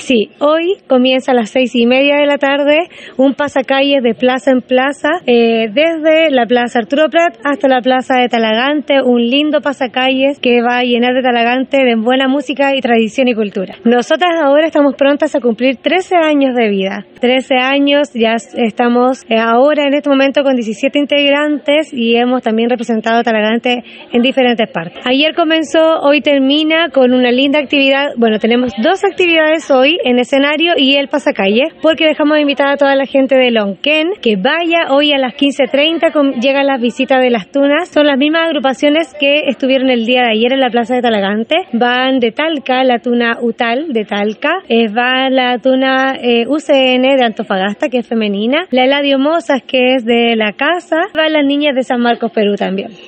Sí, hoy comienza a las 6:30 de la tarde un pasacalles de plaza en plaza, desde la Plaza Arturo Prat hasta la Plaza de Talagante, un lindo pasacalles que va a llenar de Talagante de buena música y tradición y cultura. Nosotras ahora estamos prontas a cumplir 13 años de vida. 13 años, ya estamos ahora en este momento con 17 integrantes y hemos también representado a Talagante en diferentes partes. Ayer comenzó, hoy termina con una linda actividad. Bueno, tenemos 2 actividades hoy en escenario y el pasacalle, porque dejamos invitada a toda la gente de Lonquén que vaya hoy a las 15:30, llegan las visitas de las tunas. Son las mismas agrupaciones que estuvieron el día de ayer en la Plaza de Talagante. Van de Talca, la tuna Utal de Talca, va la tuna UCN de Antofagasta, que es femenina, la Eladio Mozas, que es de la casa, van las niñas de San Marcos, Perú también.